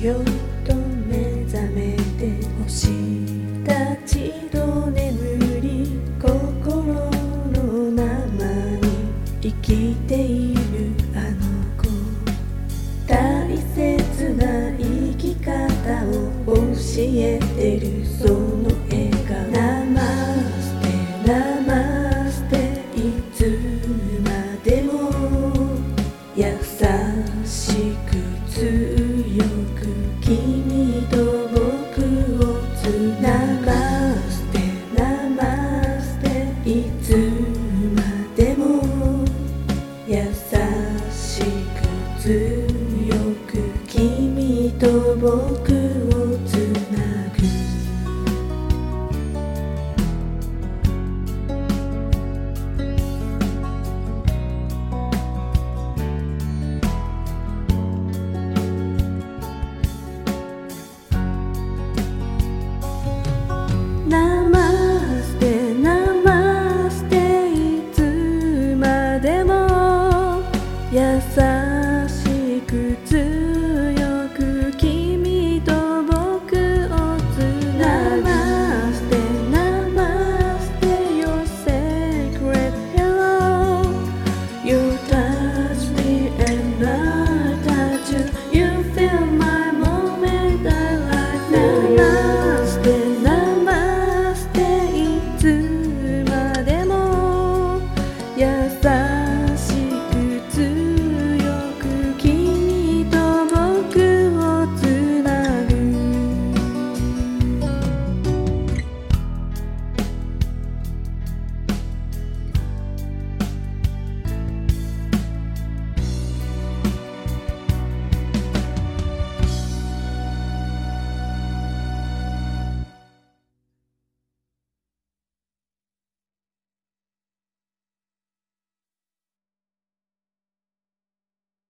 よと目覚めて星たちと眠り心のままに生きているあの子大切な生き方を教えてるその笑顔ナマステナマステいつまでも優しく強く君と僕をつなましてナマステいつまでも優しく強く君と僕をつなぐナマステナマステいつまでも優しく強く君と僕をつなぐナマステナマステ Your sacred hello You touch me and I touch you You feel my moment I likeナマステナマステいつまでも優し